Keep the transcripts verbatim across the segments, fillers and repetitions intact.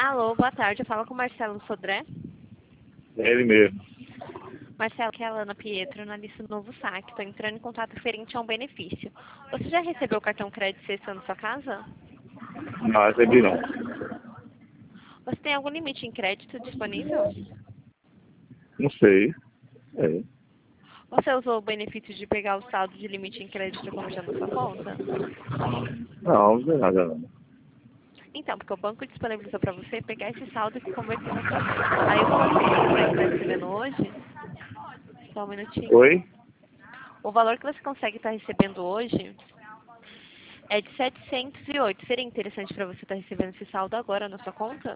Alô, boa tarde. Eu falo com o Marcelo Sodré. É ele mesmo. Marcelo, que é a Alana Pietro, analista do Novo Saque. Estou entrando em contato referente a um benefício. Você já recebeu o cartão crédito C na sua casa? Não, recebi não. Você tem algum limite em crédito disponível? Não sei. É. Você usou o benefício de pegar o saldo de limite em crédito como já na sua conta? Não, não tem nada não. Então, porque o banco disponibilizou para você pegar esse saldo e converter na sua conta. Aí o valor que você consegue estar recebendo hoje, só um minutinho. Oi? O valor que você consegue estar recebendo hoje é de setecentos e oito. Seria interessante para você estar recebendo esse saldo agora na sua conta?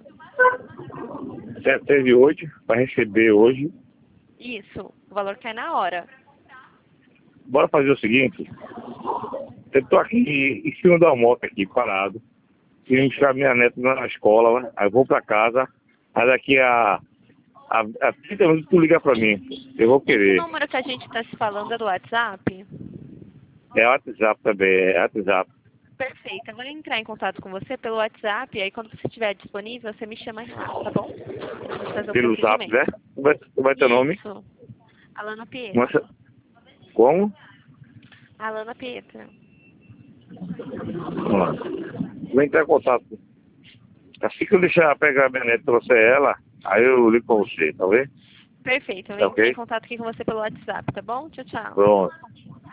Teve hoje, para receber hoje. Isso, o valor cai na hora. Bora fazer o seguinte. Eu tô aqui em cima da moto aqui, parado. Queria buscar minha neta na escola, né? Aí eu vou pra casa. Aí daqui a, a, a trinta minutos tu liga pra mim. Eu vou Esse querer. número que a gente está se falando é do WhatsApp? É WhatsApp também, é WhatsApp. Perfeito, eu vou entrar em contato com você pelo WhatsApp, e aí quando você estiver disponível, você me chama lá, tá bom? Pra gente fazer o Pelo Zap, né? procedimento. Como vai, como vai teu nome? Isso, Alana Mas, Pietro. como? Alana Pietro. Vamos lá. Vou entrar em contato. Assim que eu deixar pegar a minha neta e trouxer ela, aí eu ligo pra você, tá vendo? Perfeito, eu Tá vou entrar em ok? contato aqui com você pelo WhatsApp, tá bom? Tchau, tchau. Pronto.